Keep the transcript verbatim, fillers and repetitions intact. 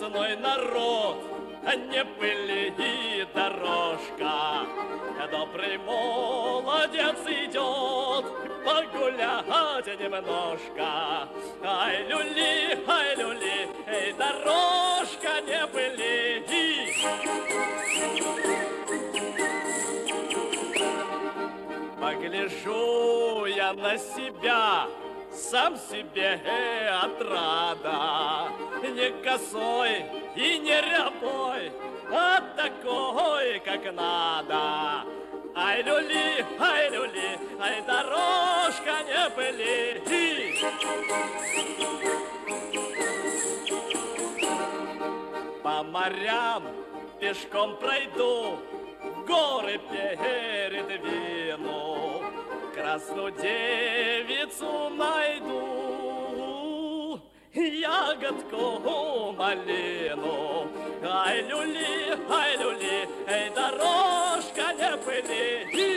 праздной народ, не пыли и дорожка. Добрый молодец идет погулять немножко. Ай, люли, ай, люли, эй, дорожка, не пыли. Погляжу я на себя, сам себе отрада. Не косой и не рябой, а такой, как надо. Ай, люли, ай, люли, ай, дорожка, не пыли. По морям пешком пройду, горы передвину, красную девицу найду, ягодку малину. Ай, люли, ай, люли, эй, дорожка, не пыли.